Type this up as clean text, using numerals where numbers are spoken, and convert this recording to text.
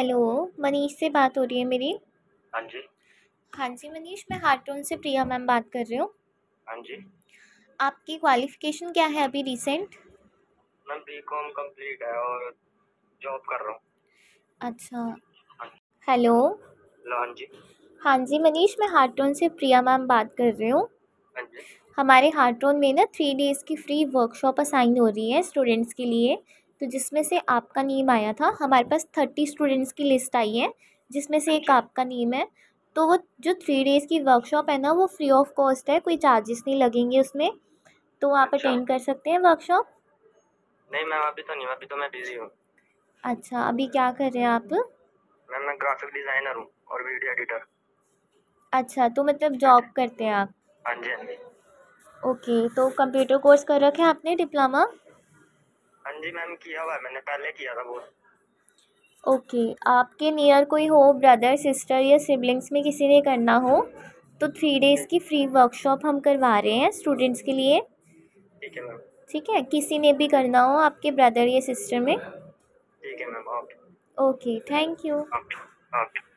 Hello, Manish से बात हो रही है मेरी। हाँ जी। हाँ जी मनीष, मैं हार्टोन से प्रिया मैम बात कर रही हूँ। हाँ जी। आपकी क्वालिफ़िकेशन क्या है अभी रिसेंट? मैं बीकॉम कंप्लीट है और जॉब कर रहा हूँ। अच्छा। हाँ। हेलो। हेलो। हाँ जी। हाँ जी मनीष, मैं हार्टोन से प्रिया मैम बात कर रही हूँ। हाँ जी। हमारे हार्टोन में ना 3 डेज़ की फ्री वर्कशॉप असाइन हो रही है स्टूडेंट्स के लिए, तो जिसमें से आपका नेम आया था। हमारे पास 30 स्टूडेंट्स की लिस्ट आई है, जिसमें से हाँ एक जी। आपका नेम है। तो वो जो 3 डेज़ की वर्कशॉप है ना, वो फ्री ऑफ कॉस्ट है, कोई चार्जेस नहीं लगेंगे उसमें। तो आप अच्छा। अटेंड कर सकते हैं वर्कशॉप। नहीं मैम, अभी तो नहीं, अभी तो मैं बिजी हूँ। अच्छा, अभी क्या कर रहे हैं आप? मैम मैं ग्राफिक डिज़ाइनर हूँ और वीडियो एडिटर। अच्छा, तो मतलब हाँ जी। जॉब करते हैं आप। हाँ जी। हाँ जी। ओके, तो कंप्यूटर कोर्स कर रखा है आपने, डिप्लोमा? हाँ जी मैम, किया हुआ है, मैंने पहले किया था बहुत। ओके, आपके नियर कोई हो, ब्रदर सिस्टर या सिबलिंग्स में किसी ने करना हो, तो 3 डेज़ की फ्री वर्कशॉप हम करवा रहे हैं स्टूडेंट्स के लिए। ठीक है मैम। ठीक है, किसी ने भी करना हो आपके ब्रदर या सिस्टर में। ठीक है ma'am. Okay. Okay, thank you. Okay. Okay.